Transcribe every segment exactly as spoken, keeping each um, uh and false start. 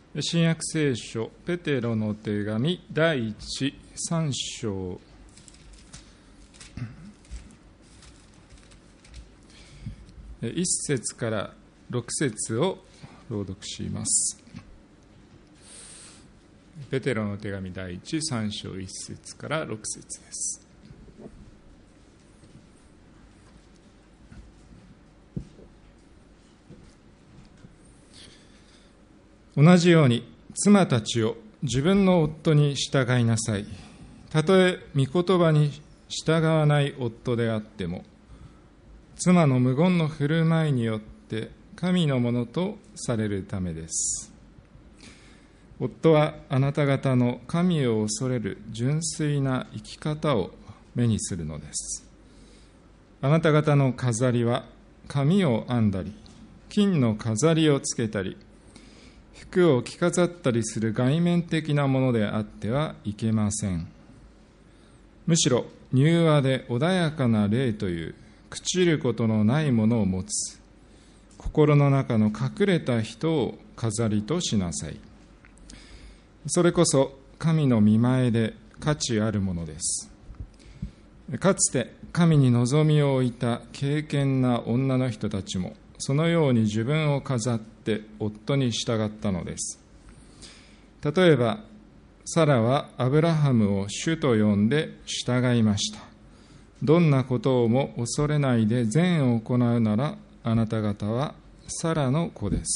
新約聖書ペテロの手紙第一三章一節から六節を朗読します。ペテロの手紙第一三章一節から六節です。同じように妻たちを自分の夫に従いなさい。たとえ御言葉に従わない夫であっても、妻の無言の振る舞いによって神のものとされるためです。夫はあなた方の神を恐れる純粋な生き方を目にするのです。あなた方の飾りは髪を編んだり、金の飾りをつけたり、服を着飾ったりする外面的なものであってはいけません。むしろ柔和で穏やかな霊という朽ちることのないものを持つ心の中の隠れた人を飾りとしなさい。それこそ神の御前で価値あるものです。かつて神に望みを置いた敬虔な女の人たちもそのように自分を飾って夫に従ったのです。例えばサラはアブラハムを主と呼んで従いました。どんなことをも恐れないで善を行うなら、あなた方はサラの子です。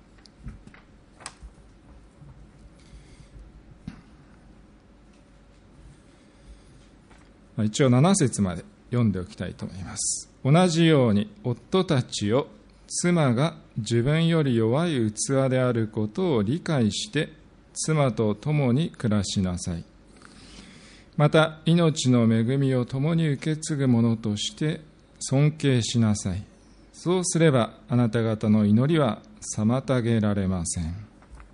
一応なな節まで読んでおきたいと思います。同じように夫たちを妻が自分より弱い器であることを理解して妻と共に暮らしなさい。また命の恵みを共に受け継ぐ者として尊敬しなさい。そうすればあなた方の祈りは妨げられません。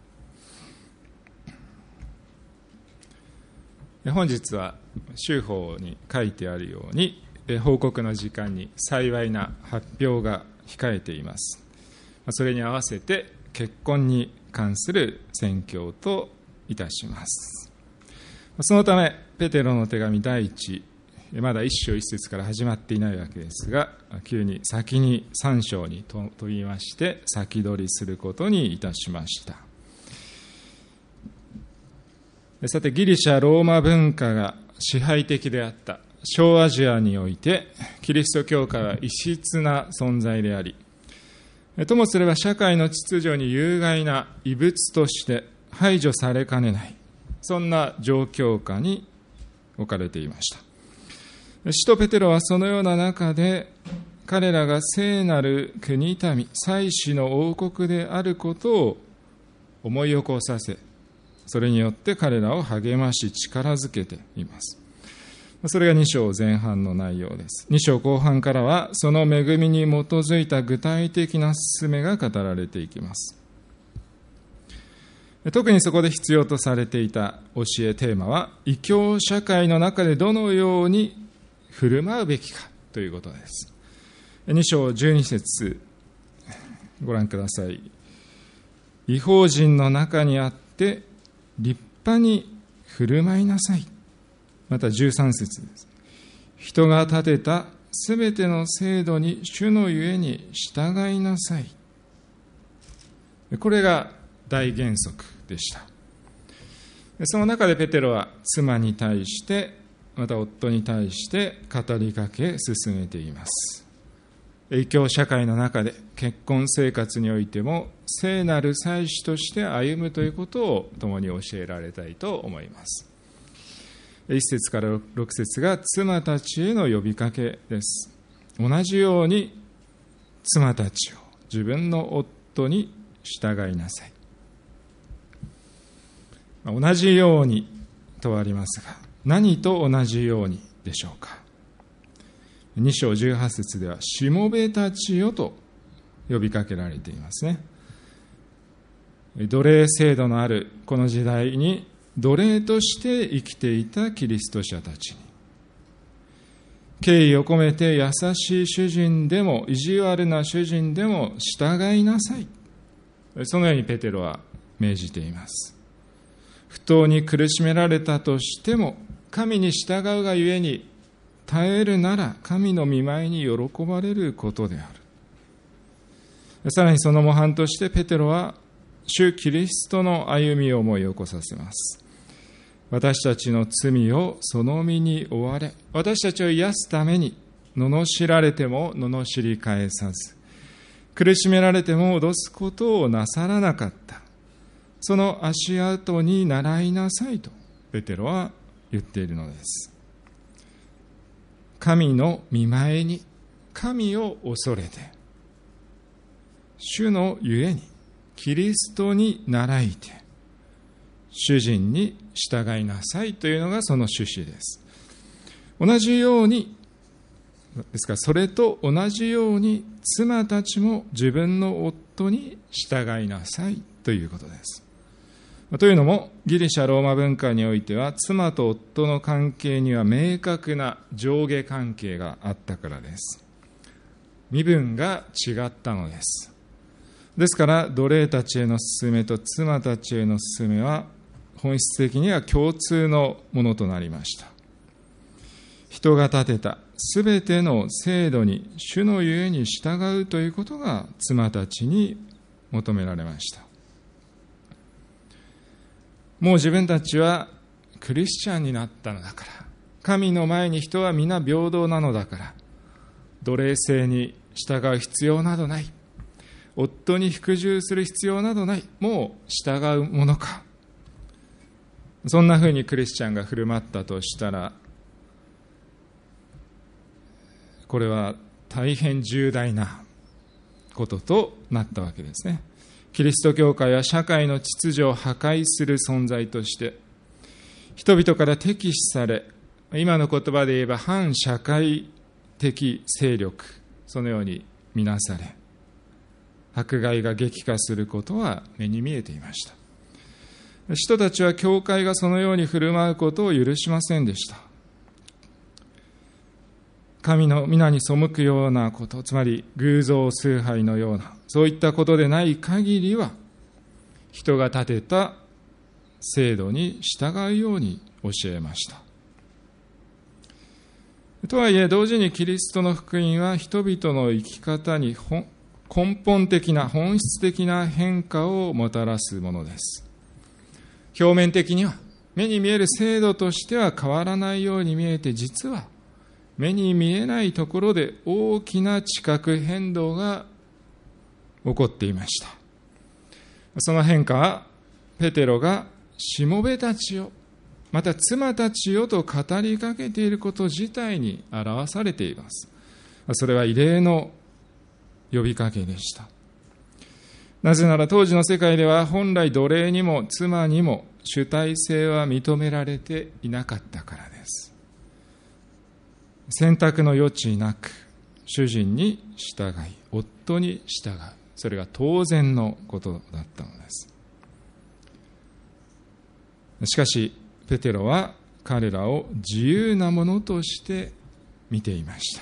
本日は修法に書いてあるように報告の時間に幸いな発表が控えています。それに合わせて結婚に関する宣教といたします。そのためペテロの手紙第一、まだ一章一節から始まっていないわけですが、急に先に三章に飛びまして先取りすることにいたしました。さて、ギリシャローマ文化が支配的であった小アジアにおいてキリスト教会は異質な存在であり、ともすれば社会の秩序に有害な異物として排除されかねない、そんな状況下に置かれていました。使徒ペテロはそのような中で彼らが聖なる国民、祭司の王国であることを思い起こさせ、それによって彼らを励まし力づけています。それがに章前半の内容です。に章後半からはその恵みに基づいた具体的な勧めが語られていきます。特にそこで必要とされていた教えテーマは、異教社会の中でどのように振る舞うべきかということです。に章じゅうに節ご覧ください。異邦人の中にあって立派に振る舞いなさい。またじゅうさん節です。人が立てたすべての制度に主のゆえに従いなさい。これが大原則でした。その中でペテロは妻に対してまた夫に対して語りかけ進めています。異教社会の中で結婚生活においても聖なる祭司として歩むということを共に教えられたいと思います。いち節からろく節が妻たちへの呼びかけです。同じように妻たちを自分の夫に従いなさい。同じようにとありますが、何と同じようにでしょうか。に章じゅうはち節ではしもべたちよと呼びかけられていますね。奴隷制度のあるこの時代に奴隷として生きていたキリスト者たちに、敬意を込めて優しい主人でも意地悪な主人でも従いなさい、そのようにペテロは命じています。不当に苦しめられたとしても、神に従うがゆえに耐えるなら神の御前に喜ばれることである。さらにその模範としてペテロは主キリストの歩みを思い起こさせます。私たちの罪をその身に負われ、私たちを癒すために罵られても罵り返さず、苦しめられても脅すことをなさらなかった。その足跡に習いなさいとペテロは言っているのです。神の御前に神を恐れて、主のゆえにキリストに倣いて、主人に従いなさいというのがその趣旨です。同じように、ですからそれと同じように妻たちも自分の夫に従いなさいということです。というのもギリシャローマ文化においては妻と夫の関係には明確な上下関係があったからです。身分が違ったのです。ですから奴隷たちへの勧めと妻たちへの勧めは本質的には共通のものとなりました。人が立てたすべての制度に主のゆえに従うということが妻たちに求められました。もう自分たちはクリスチャンになったのだから、神の前に人は皆平等なのだから、奴隷制に従う必要などない、夫に服従する必要などない、もう従うものか。そんなふうにクリスチャンが振る舞ったとしたら、これは大変重大なこととなったわけですね。キリスト教会は社会の秩序を破壊する存在として人々から敵視され、今の言葉で言えば反社会的勢力、そのように見なされ、迫害が激化することは目に見えていました。人たちは教会がそのように振る舞うことを許しませんでした。神の皆に背くようなこと、つまり偶像崇拝のような、そういったことでない限りは、人が立てた制度に従うように教えました。とはいえ、同時にキリストの福音は人々の生き方に根本的な、本質的な変化をもたらすものです。表面的には、目に見える制度としては変わらないように見えて、実は目に見えないところで大きな地殻変動が起こっていました。その変化はペテロがしもべたちよ、また妻たちよと語りかけていること自体に表されています。それは異例の呼びかけでした。なぜなら当時の世界では本来奴隷にも妻にも主体性は認められていなかったからです。選択の余地なく主人に従い、夫に従う、それが当然のことだったのです。しかしペテロは彼らを自由なものとして見ていました。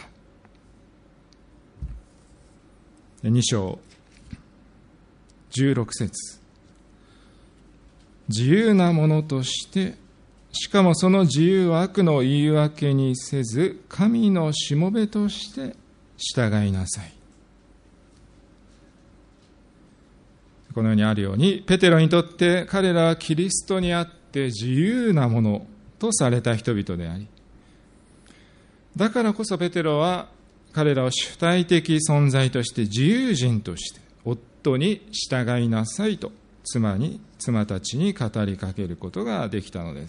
に章じゅうろく節、自由なものとして、しかもその自由は悪の言い訳にせず、神のしもべとして従いなさい。このようにあるように、ペテロにとって彼らはキリストにあって自由なものとされた人々であり、だからこそペテロは彼らを主体的存在として自由人として夫に従いなさいと妻に妻たちに語りかけることができたのです。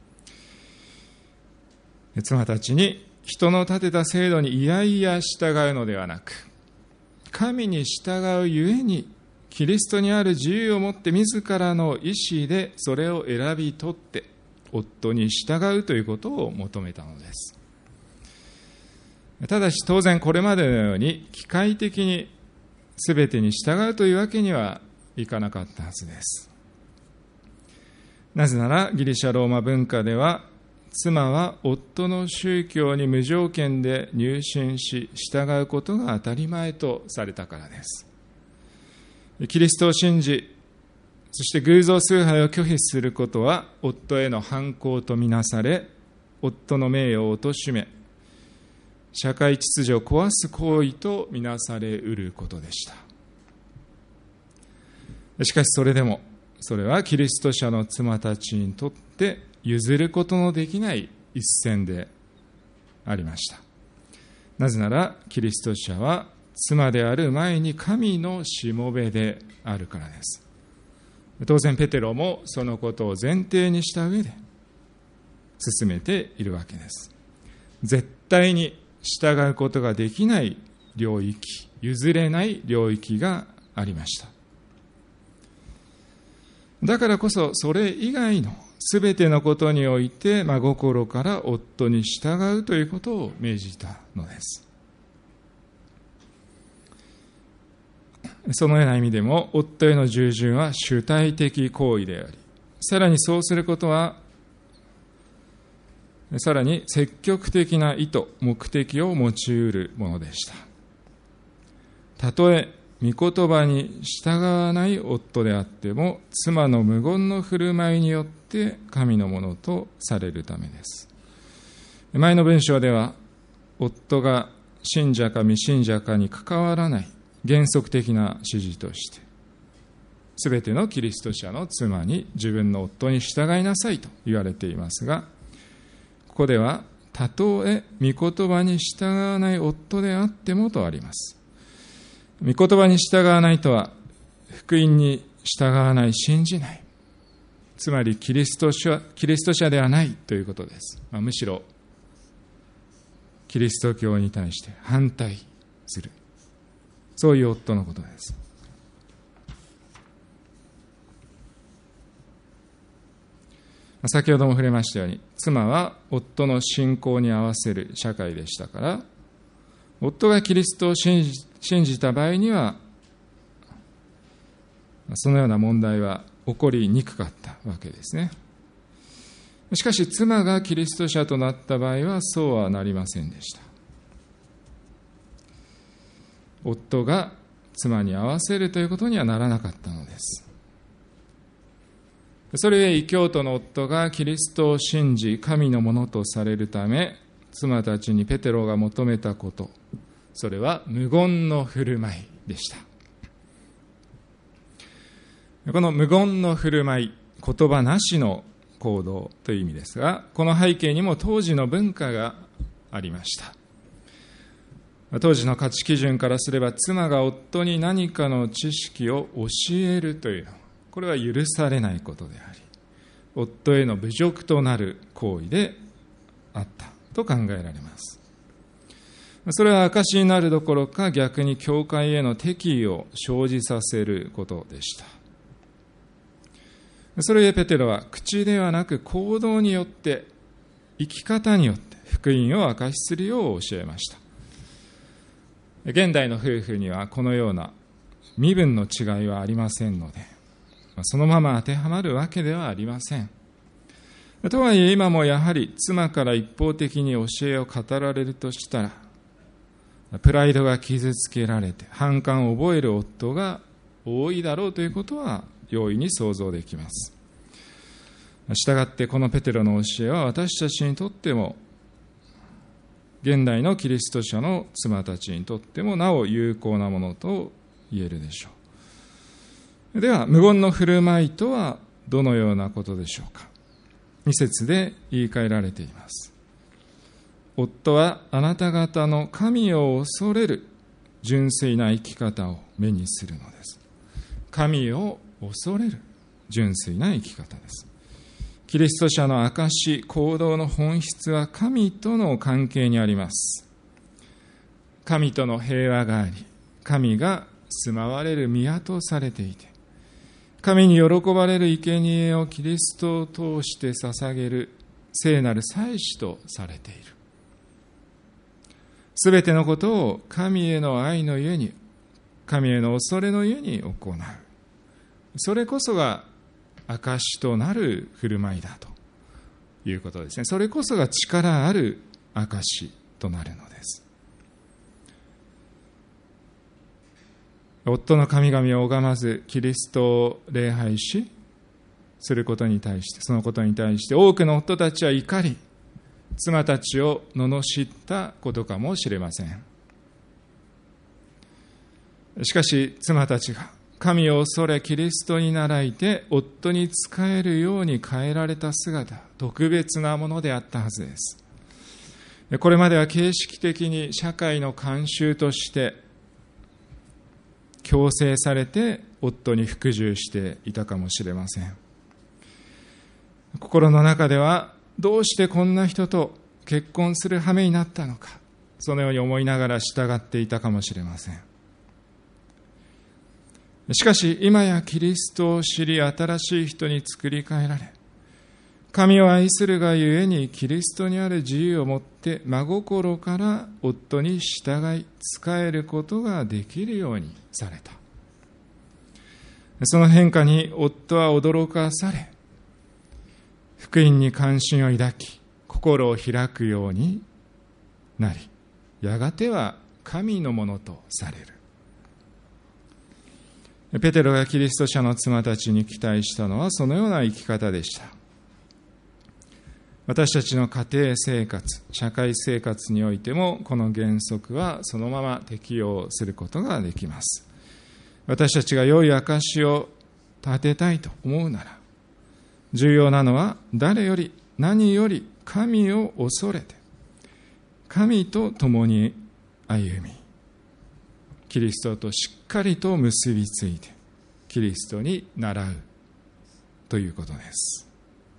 妻たちに人の立てた制度にいやいや従うのではなく、神に従うゆえにキリストにある自由をもって自らの意思でそれを選び取って夫に従うということを求めたのです。ただし当然これまでのように機械的に全てに従うというわけにはいかなかったはずです。なぜならギリシャローマ文化では妻は夫の宗教に無条件で入信し従うことが当たり前とされたからです。キリストを信じそして偶像崇拝を拒否することは夫への反抗とみなされ、夫の名誉を貶め、社会秩序を壊す行為とみなされうることでした。しかしそれでも、それはキリスト者の妻たちにとって譲ることのできない一線でありました。なぜなら、キリスト者は妻である前に神のしもべであるからです。当然ペテロもそのことを前提にした上で進めているわけです。絶対に従うことができない領域、譲れない領域がありました。だからこそそれ以外のすべてのことにおいて真心から夫に従うということを命じたのです。そのような意味でも夫への従順は主体的行為であり、さらにそうすることはさらに積極的な意図、目的を持ち得るものでした。たとえ御言葉に従わない夫であっても、妻の無言の振る舞いによって神のものとされるためです。前の文章では、夫が信者か未信者かに関わらない原則的な指示として、すべてのキリスト者の妻に自分の夫に従いなさいと言われていますが、ここでは、たとえ御言葉に従わない夫であってもとあります。御言葉に従わないとは、福音に従わない、信じない。つまりキリスト者、キリスト者ではないということです。まあ、むしろ、キリスト教に対して反対する。そういう夫のことです。先ほども触れましたように、妻は夫の信仰に合わせる社会でしたから、夫がキリストを信じ、信じた場合には、そのような問題は起こりにくかったわけですね。しかし、妻がキリスト者となった場合は、そうはなりませんでした。夫が妻に合わせるということにはならなかったのです。それゆえ異教徒の夫がキリストを信じ神のものとされるため、妻たちにペテロが求めたこと、それは無言の振る舞いでした。この無言の振る舞い、言葉なしの行動という意味ですが、この背景にも当時の文化がありました。当時の価値基準からすれば、妻が夫に何かの知識を教えるというのは、これは許されないことであり、夫への侮辱となる行為であったと考えられます。それは証になるどころか、逆に教会への敵意を生じさせることでした。それでペテロは口ではなく行動によって、生き方によって福音を証しするよう教えました。現代の夫婦にはこのような身分の違いはありませんので、そのまま当てはまるわけではありません。とはいえ今もやはり妻から一方的に教えを語られるとしたら、プライドが傷つけられて反感を覚える夫が多いだろうということは容易に想像できます。したがってこのペテロの教えは私たちにとっても、現代のキリスト者の妻たちにとってもなお有効なものと言えるでしょう。では、無言の振る舞いとはどのようなことでしょうか。に節で言い換えられています。夫はあなた方の神を恐れる純粋な生き方を目にするのです。神を恐れる純粋な生き方です。キリスト者の証、行動の本質は神との関係にあります。神との平和があり、神が住まわれる宮とされていて、神に喜ばれる生贄をキリストを通して捧げる聖なる祭司とされている。すべてのことを神への愛のゆえに、神への恐れのゆえに行う。それこそが証となる振る舞いだということですね。それこそが力ある証となるのです。 夫の神々を拝まずキリストを礼拝しすることに対して、そのことに対して多くの夫たちは怒り、妻たちを罵ったことかもしれません。しかし妻たちが神を恐れキリストに倣いて夫に仕えるように変えられた姿、特別なものであったはずです。これまでは形式的に社会の慣習として強制されて夫に服従していたかもしれません。心の中ではどうしてこんな人と結婚する羽目になったのか、そのように思いながら従っていたかもしれません。しかし今やキリストを知り、新しい人に作り変えられ、神を愛するがゆえにキリストにある自由をもって真心から夫に従い仕えることができるようにされた。その変化に夫は驚かされ、福音に関心を抱き、心を開くようになり、やがては神のものとされる。ペテロがキリスト者の妻たちに期待したのはそのような生き方でした。私たちの家庭生活、社会生活においてもこの原則はそのまま適用することができます。私たちが良い証を立てたいと思うなら、重要なのは誰より何より神を恐れて、神と共に歩み、キリストとしっかりと結びついてキリストに倣うということです。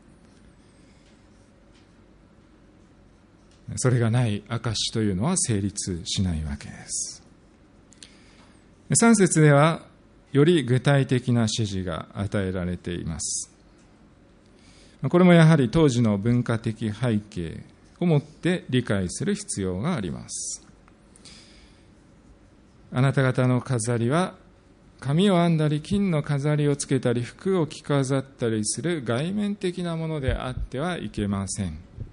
それがない証というのは成立しないわけです。さん節ではより具体的な指示が与えられています。これもやはり当時の文化的背景をもって理解する必要があります。あなた方の飾りは髪を編んだり金の飾りをつけたり服を着飾ったりする外面的なものであってはいけません。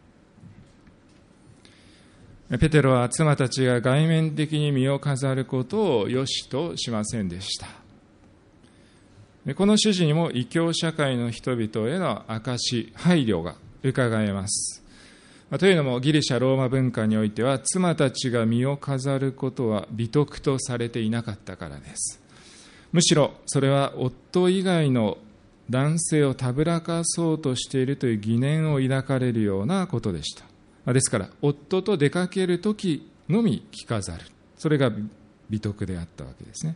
ペテロは妻たちが外面的に身を飾ることを良しとしませんでした。この指示にも異教社会の人々への証、配慮が伺えます。というのもギリシャ・ローマ文化においては妻たちが身を飾ることは美徳とされていなかったからです。むしろそれは夫以外の男性をたぶらかそうとしているという疑念を抱かれるようなことでした。ですから夫と出かけるときのみ着飾る、それが美徳であったわけですね。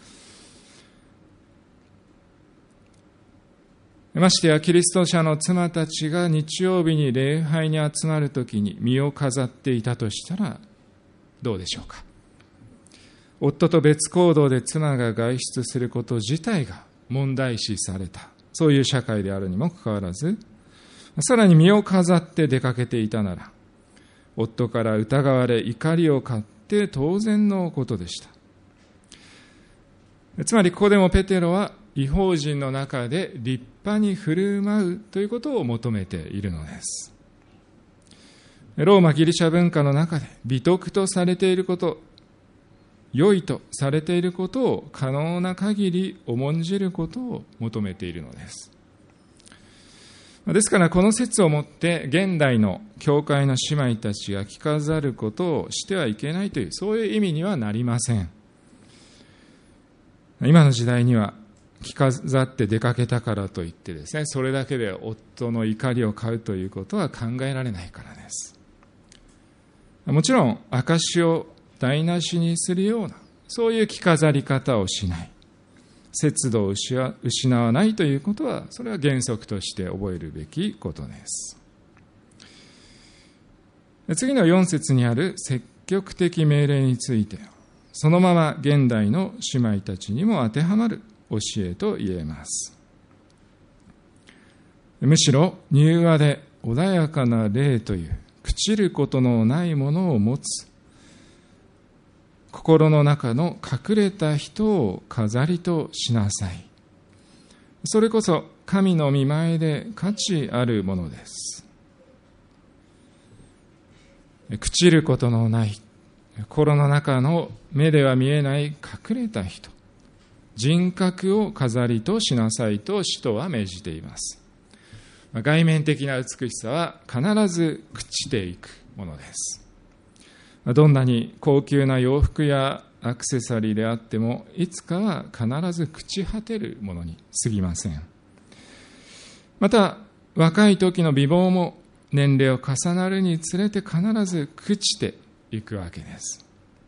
ましてやキリスト者の妻たちが日曜日に礼拝に集まるときに身を飾っていたとしたらどうでしょうか。夫と別行動で妻が外出すること自体が問題視された、そういう社会であるにもかかわらず、さらに身を飾って出かけていたなら夫から疑われ怒りを買って当然のことでした。つまりここでもペテロは異邦人の中で立派に振る舞うということを求めているのです。ローマギリシャ文化の中で美徳とされていること、良いとされていることを可能な限り重んじることを求めているのです。ですからこの説をもって現代の教会の姉妹たちが着飾ることをしてはいけないという、そういう意味にはなりません。今の時代には着飾って出かけたからといってですね、それだけで夫の怒りを買うということは考えられないからです。もちろん証を台無しにするようなそういう着飾り方をしない、節度を失わないということは、それは原則として覚えるべきことです。次のよん節にある積極的命令について、そのまま現代の姉妹たちにも当てはまる教えと言えます。むしろ柔和で穏やかな霊という朽ちることのないものを持つ、心の中の隠れた人を飾りとしなさい。それこそ神の御前で価値あるものです。朽ちることのない、心の中の目では見えない隠れた人、 人格を飾りとしなさいと使徒は命じています。外面的な美しさは必ず朽ちていくものです。どんなに高級な洋服やアクセサリーであっても、いつかは必ず朽ち果てるものに過ぎません。また、若い時の美貌も年齢を重なるにつれて必ず朽ちていくわけです。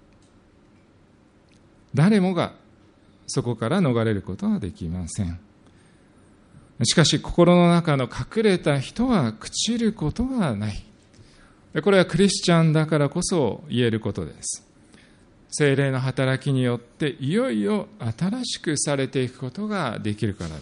誰もがそこから逃れることはできません。しかし心の中の隠れた人は朽ちることがない。これはクリスチャンだからこそ言えることです。聖霊の働きによっていよいよ新しくされていくことができるからです。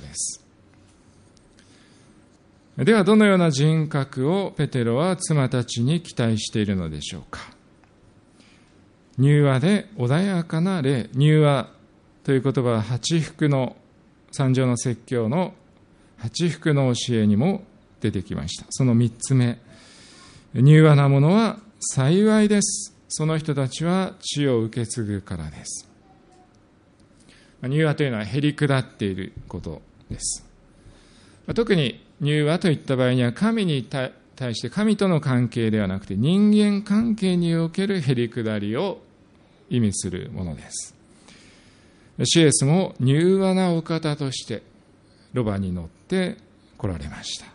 ではどのような人格をペテロは妻たちに期待しているのでしょうか。柔和で穏やかな霊。柔和という言葉は八福の三条の説教の八福の教えにも出てきました。その三つ目、柔和なものは幸いです。その人たちは地を受け継ぐからです。柔和というのはへり下っていることです。特に柔和といった場合には神に対して神との関係ではなくて人間関係におけるへり下りを意味するものです。シエスも柔和なお方としてロバに乗って来られました。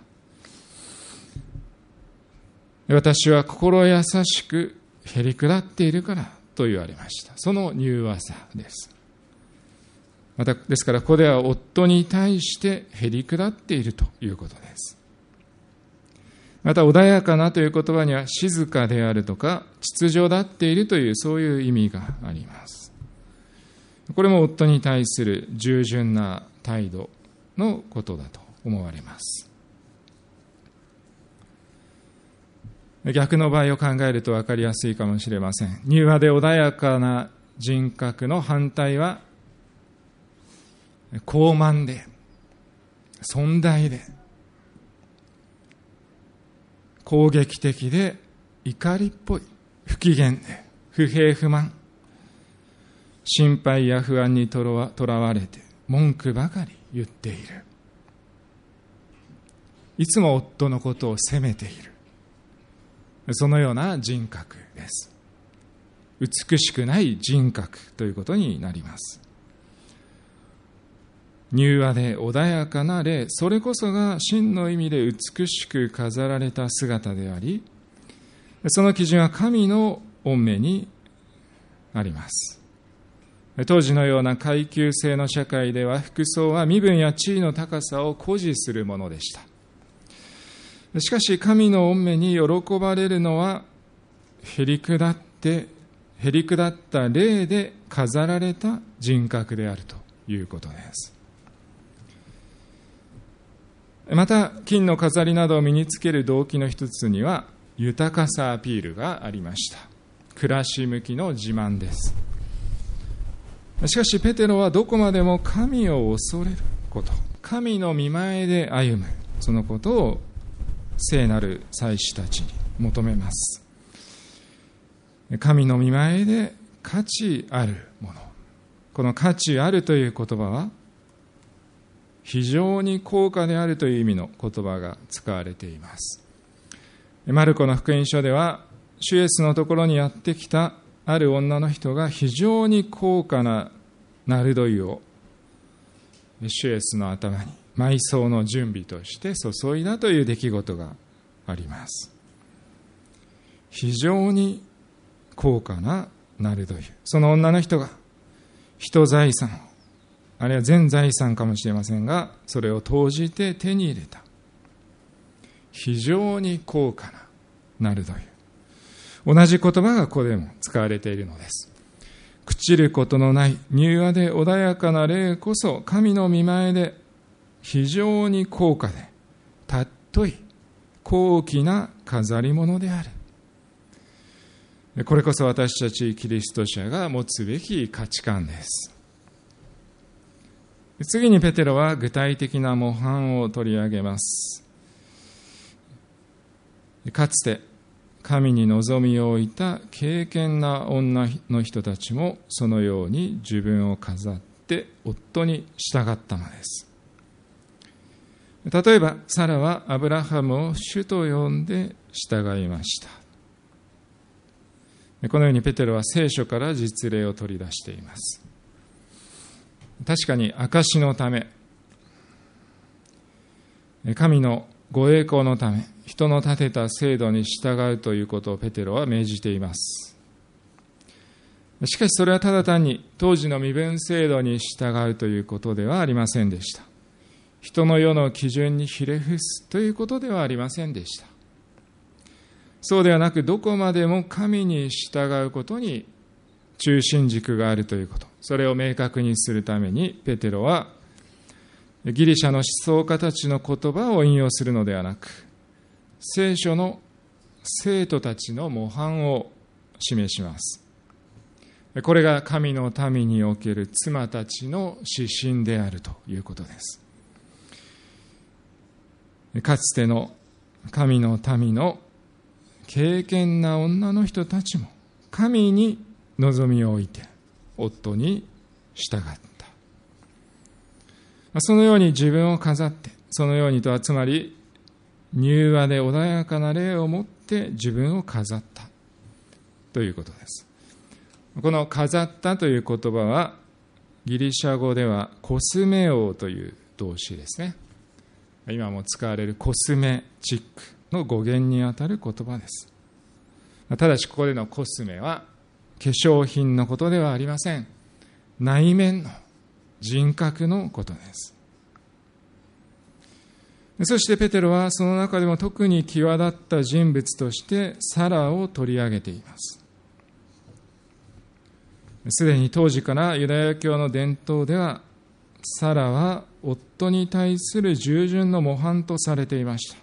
私は心優しくへり下っているからと言われました。その柔和さです。またですからここでは夫に対してへり下っているということです。また穏やかなという言葉には静かであるとか秩序だっているというそういう意味があります。これも夫に対する従順な態度のことだと思われます。逆の場合を考えると分かりやすいかもしれません。柔和で穏やかな人格の反対は高慢で尊大で攻撃的で怒りっぽい、不機嫌で不平不満、心配や不安にとらわれて文句ばかり言っている。いつも夫のことを責めている。そのような人格です。美しくない人格ということになります。柔和で穏やかな霊、それこそが真の意味で美しく飾られた姿であり、その基準は神の御目にあります。当時のような階級制の社会では服装は身分や地位の高さを誇示するものでした。しかし神の御目に喜ばれるのはへり下ってへり下った霊で飾られた人格であるということです。また金の飾りなどを身につける動機の一つには豊かさアピールがありました。暮らし向きの自慢です。しかしペテロはどこまでも神を恐れること、神の御前で歩む、そのことを聖なる祭司たちに求めます。神の御前で価値あるもの、この価値あるという言葉は非常に高価であるという意味の言葉が使われています。マルコの福音書では主イエスのところにやってきたある女の人が非常に高価なナルド油を主イエスの頭に埋葬の準備として注いだという出来事があります。非常に高価なナルド油、その女の人が人財産、あるいは全財産かもしれませんが、それを投じて手に入れた非常に高価なナルド油、同じ言葉がここでも使われているのです。朽ちることのない柔和で穏やかな霊こそ神の御前で非常に高価で尊い高貴な飾り物である。これこそ私たちキリスト者が持つべき価値観です。次にペテロは具体的な模範を取り上げます。かつて神に望みを置いた敬虔な女の人たちもそのように自分を飾っって夫に従ったのです。例えばサラはアブラハムを主と呼んで従いました。このようにペテロは聖書から実例を取り出しています。確かに証のため、神のご栄光のため、人の立てた制度に従うということをペテロは命じています。しかしそれはただ単に当時の身分制度に従うということではありませんでした。人の世の基準にひれ伏すということではありませんでした。そうではなく、どこまでも神に従うことに中心軸があるということ、それを明確にするためにペテロはギリシャの思想家たちの言葉を引用するのではなく、聖書の生徒たちの模範を示します。これが神の民における妻たちの指針であるということです。かつての神の民の敬虔な女の人たちも神に望みを置いて夫に従った。そのように自分を飾って、そのようにとはつまり柔和で穏やかな霊を持って自分を飾ったということです。この飾ったという言葉はギリシャ語ではコスメオという動詞ですね。今も使われるコスメチックの語源にあたる言葉です。ただしここでのコスメは化粧品のことではありません。内面の人格のことです。そしてペテロはその中でも特に際立った人物としてサラを取り上げています。すでに当時からユダヤ教の伝統ではサラは夫に対する従順の模範とされていました。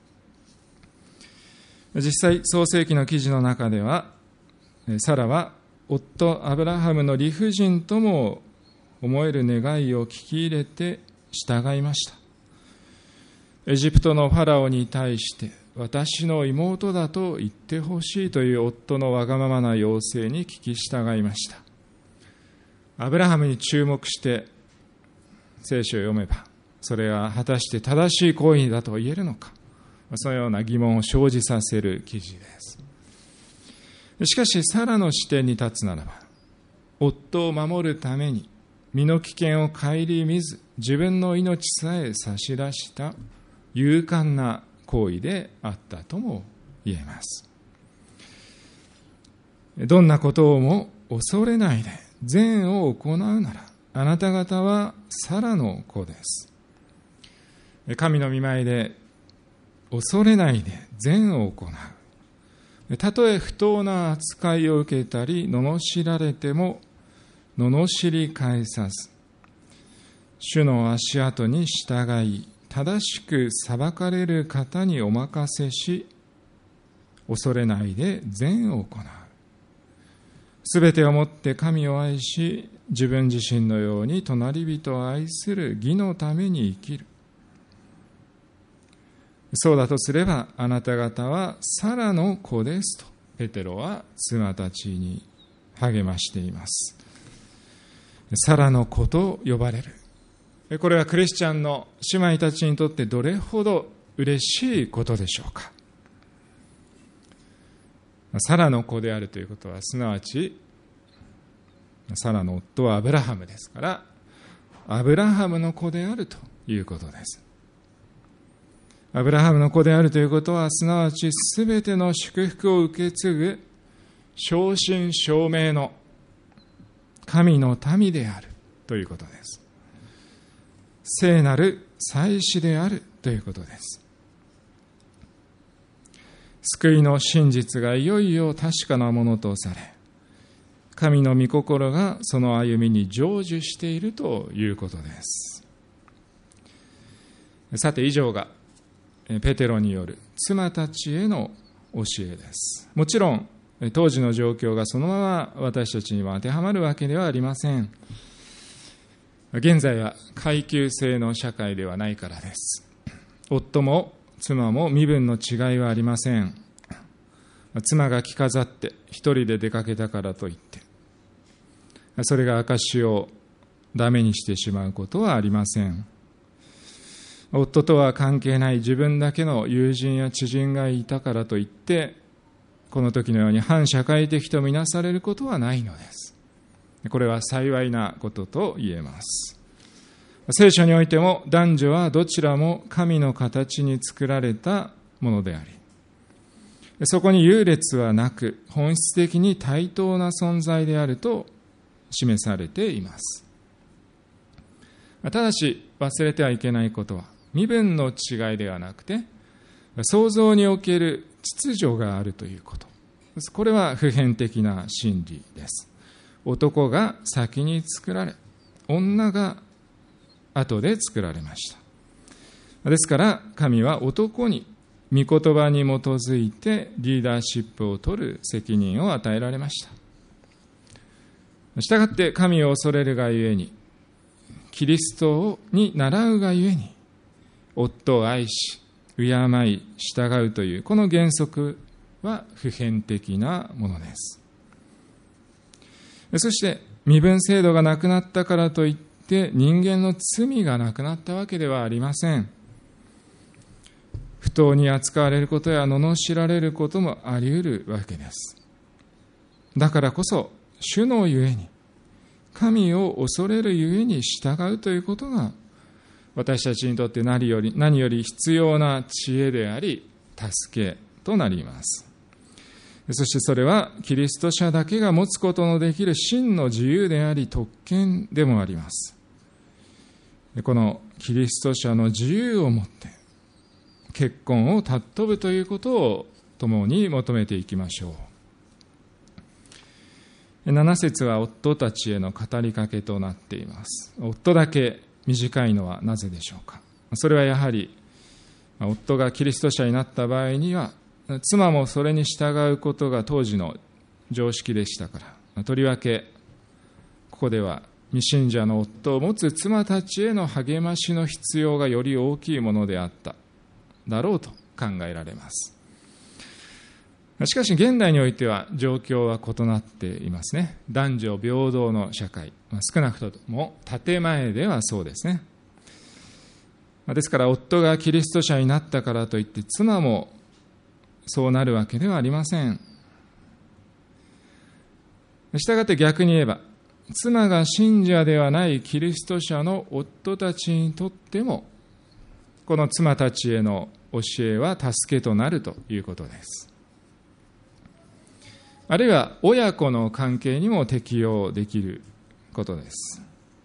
実際創世記の記事の中ではサラは夫アブラハムの理不尽とも思える願いを聞き入れて従いました。エジプトのファラオに対して私の妹だと言ってほしいという夫のわがままな要請に聞き従いました。アブラハムに注目して聖書を読めば、それは果たして正しい行為だと言えるのか、そのような疑問を生じさせる記事です。しかしサラの視点に立つならば、夫を守るために身の危険を顧みず自分の命さえ差し出した勇敢な行為であったとも言えます。どんなことをも恐れないで善を行うなら、あなた方はサラの子です。神の御前で恐れないで善を行う。たとえ不当な扱いを受けたり罵られても罵り返さず、主の足跡に従い正しく裁かれる方にお任せし、恐れないで善を行う。すべてをもって神を愛し、自分自身のように隣人を愛する義のために生きる。そうだとすれば、あなた方はサラの子ですとペテロは妻たちに励ましています。サラの子と呼ばれる。これはクリスチャンの姉妹たちにとってどれほど嬉しいことでしょうか。サラの子であるということは、すなわちサラの夫はアブラハムですから、アブラハムの子であるということです。アブラハムの子であるということは、すなわちすべての祝福を受け継ぐ正真正銘の神の民であるということです。聖なる祭司であるということです。救いの真実がいよいよ確かなものとされ、神の御心がその歩みに成就しているということです。さて、以上がペテロによる妻たちへの教えです。もちろん当時の状況がそのまま私たちには当てはまるわけではありません。現在は階級制の社会ではないからです。夫も妻も身分の違いはありません。妻が着飾って一人で出かけたからといって、それが証をダメにしてしまうことはありません。夫とは関係ない自分だけの友人や知人がいたからといって、この時のように反社会的とみなされることはないのです。これは幸いなことと言えます。聖書においても男女はどちらも神の形に作られたものであり、そこに優劣はなく本質的に対等な存在であると示されています。ただし忘れてはいけないことは、身分の違いではなくて創造における秩序があるということ。これは普遍的な真理です。男が先に作られ、女が後で作られました。ですから神は男に御言葉に基づいてリーダーシップを取る責任を与えられました。したがって神を恐れるがゆえに、キリストに倣うがゆえに、夫を愛し敬い従うというこの原則は普遍的なものです。そして身分制度がなくなったからといって人間の罪がなくなったわけではありません。不当に扱われることや罵られることもあり得るわけです。だからこそ主のゆえに、神を恐れるゆえに従うということが私たちにとって何より何より必要な知恵であり助けとなります。そしてそれはキリスト者だけが持つことのできる真の自由であり特権でもあります。このキリスト者の自由をもって結婚を尊ぶということを共に求めていきましょう。なな節は夫たちへの語りかけとなっています。夫だけ短いのはなぜでしょうか。それはやはり夫がキリスト者になった場合には妻もそれに従うことが当時の常識でしたから、とりわけここでは未信者の夫を持つ妻たちへの励ましの必要がより大きいものであっただろうと考えられます。しかし現代においては状況は異なっていますね。男女平等の社会、少なくとも建前ではそうですね。ですから夫がキリスト者になったからといって妻もそうなるわけではありません。したがって逆に言えば、妻が信者ではないキリスト者の夫たちにとってもこの妻たちへの教えは助けとなるということです。あるいは親子の関係にも適用できることです。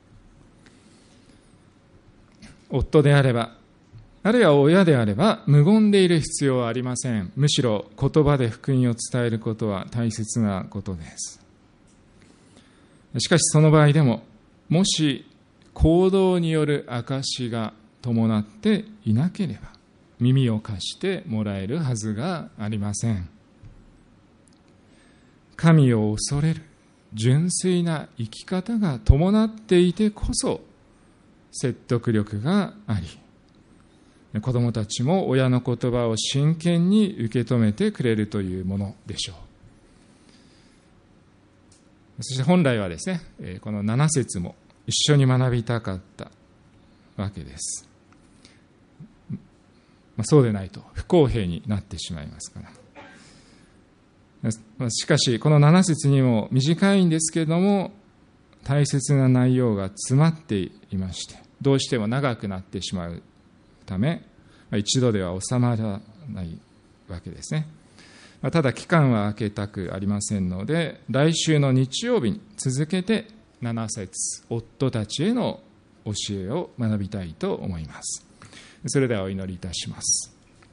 夫であれば、あるいは親であれば無言でいる必要はありません。むしろ言葉で福音を伝えることは大切なことです。しかしその場合でも、もし行動による証が伴っていなければ耳を貸してもらえるはずがありません。神を恐れる純粋な生き方が伴っていてこそ説得力があり、子供たちも親の言葉を真剣に受け止めてくれるというものでしょう。そして本来はですね、このなな節も一緒に学びたかったわけです。まあ、そうでないと不公平になってしまいますから。しかしこのなな節にも短いんですけれども大切な内容が詰まっていまして、どうしても長くなってしまうため一度では収まらないわけですね。ただ期間は空けたくありませんので、来週の日曜日に続けてなな節夫たちへの教えを学びたいと思います。それではお祈りいたします。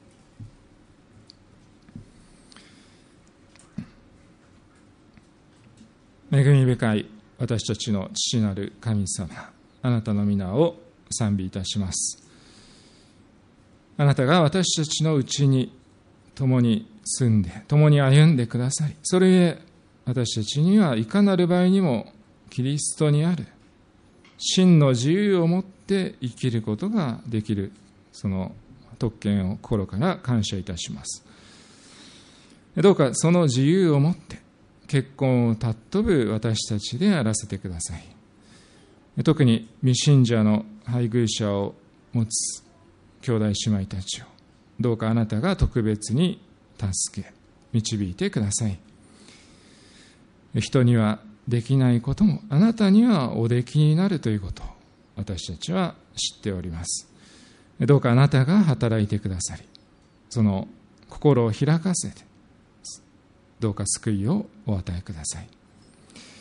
恵み深い私たちの父なる神様、あなたの皆を賛美いたします。あなたが私たちのうちに共に住んで共に歩んでくださり、それゆえ私たちにはいかなる場合にもキリストにある真の自由を持って生きることができる、その特権を心から感謝いたします。どうかその自由を持って結婚を尊ぶ私たちであらせてください。 特に未信者の配偶者を持つ兄弟姉妹たちをどうかあなたが特別に助け導いてください。人にはできないこともあなたにはおできになるということを私たちは知っております。どうかあなたが働いてくださり、その心を開かせてどうか救いをお与えください。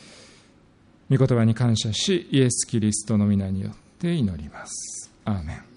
御言葉に感謝し、イエス・キリストの皆によって祈ります。アーメン。